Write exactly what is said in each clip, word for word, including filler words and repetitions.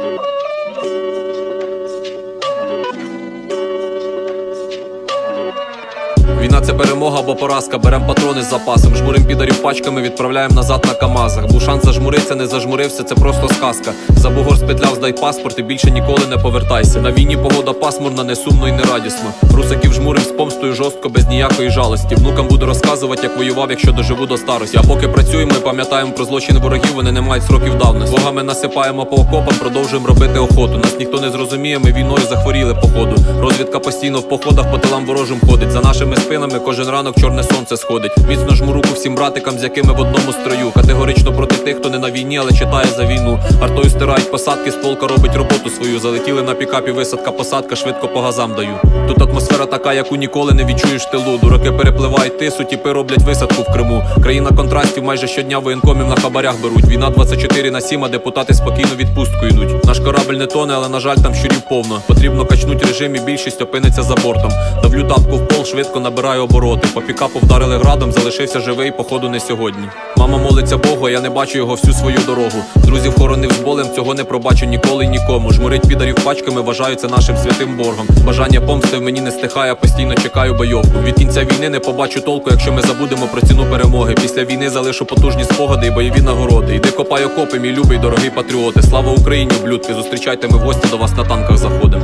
Війна – це перемога або поразка, берем патрони з запасом, жмурим підарів пачками, відправляємо назад на камазах. Був шанс зажмуриться, не зажмурився, це просто сказка. За бугор спетляв, здай паспорт і більше ніколи не повертайся. На війні погода пасмурна, не сумно і не радісно. Русаків жмурим з помстою жорстко, без ніякої жалості. Внукам буду розказувати, як воював, якщо доживу до старості. А поки працюємо і пам'ятаємо про злочини ворогів, вони не мають сроків давності. Богами насипаємо по окопам, продовжуємо робити охоту. Нас ніхто не зрозуміє, ми війною захворіли походу. Розвідка постійно в походах по тилам ворожим ходить. За нашими спинами кожен ранок чорне сонце сходить. Міцно жму руку всім братикам, з якими в одному строю. Категорично проти тих, хто не на війні, але читає за війну. Артою стирають посадки, стволка робить роботу свою. Залетіли на пікапі, висадка, посадка, швидко по газам даю. Тут атмосфера така, яку ніколи не відчуєш в тилу. Дураки перепливають тису, тіпи роблять висадку в Криму. Країна контрастів, майже щодня воєнкомів на хабарях беруть. Війна двадцять чотири на сім, а депутати спокійно відпустку йдуть. Наш корабль не тоне, але на жаль там щурів повно. Потрібно качнуть режим і більшість опиниться за бортом. Давлю тапку в пол, швидко набираю обороти. По пікапу вдарили градом, залишився живий, походу не сьогодні. Мама молиться Богу, а я не бачу його всю свою дорогу. Друзів хоронив з болем, цього не пробачу ніколи й нікому. Жмурить підарів пачками, вважаю це нашим святим боргом. Бажання помсти в мені не стихає, постійно чекаю бойовку. Від кінця війни не побачу толку, якщо ми забудемо про ціну перемоги. Після війни залишу потужні спогади і бойові нагороди. Іди копай окопи, мій любий, дорогий патріоти. Слава Україні, ублюдки, зустрічайте, ми в гості до вас на танках заходимо.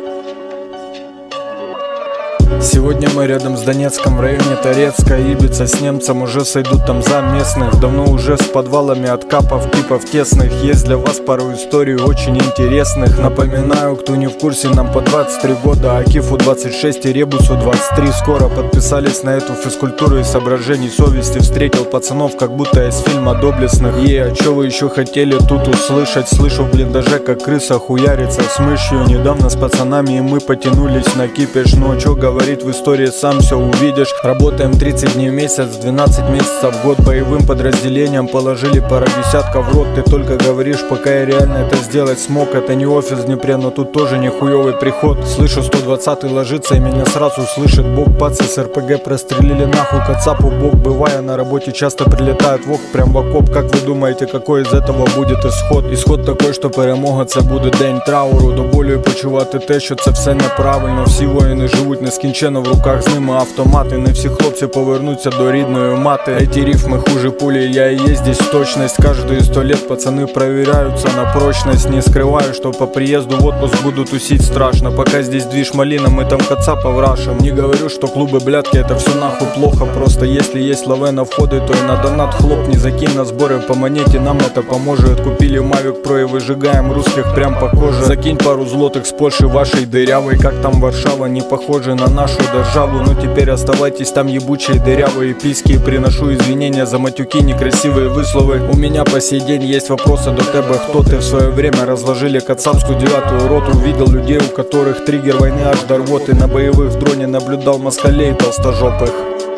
Сегодня мы рядом с Донецком, в районе Торецка. Ибица с немцем уже сойдут там за местных. Давно уже с подвалами от капов, типов тесных. Есть для вас пару историй очень интересных. Напоминаю, кто не в курсе, нам по двадцать три года, а Кифу двадцать шесть и Ребусу двадцать три. Скоро подписались на эту физкультуру и соображений совести. Встретил пацанов, как будто из фильма доблестных. И а чё вы еще хотели тут услышать? Слышу в блиндаже, как крыса хуярится с мышью. Недавно с пацанами и мы потянулись на кипиш. Но чё говорить, в истории сам все увидишь. Работаем тридцать дней в месяц, двенадцать месяцев в год. Боевым подразделениям положили пара десятков в рот. Ты только говоришь, пока я реально это сделать смог. Это не офис в Днепре, но тут тоже не хуёвый приход. Слышу, сто двадцатый ложится и меня сразу слышит Бог. Пацы с РПГ прострелили нахуй кацапу бог. Бывая на работе, часто прилетают в ок, прям в окоп. Как вы думаете, какой из этого будет исход? Исход такой, що перемога це буде день трауру. До болю і почувати те, що це все неправильно. Всі воїни живуть нескінченно, в руках з ними автомати. Не всі хлопці повернуться до рідної мати. Эти рифмы хуже пули, я и есть здесь точность. Каждые сто лет пацаны проверяются на прочность. Не скрываю, что по приезду в отпуск буду тусить страшно. Пока здесь движ малина, мы там кацапов рашим. Не говорю, что клубы блядки это все нахуй плохо. Просто если есть лаве на входы, то и на донат хлопни. Закинь на сборы по монете, нам это поможет. Купили Mavic Pro и выжигаем русских прям по коже. Закинь пару злотых с Польши вашей дырявой. Как там Варшава, не похожа на нашу державу. Но теперь оставайтесь там, ебучие дырявые письки. Приношу извинения за матюки, некрасивые высловы. У меня по сей день есть вопросы до тебя. Кто ты? В свое время разложили кацапскую девятую роту. Видел людей, у которых триггер войны аж до рвоты. На боевых в дроне наблюдал москалей толстожопых.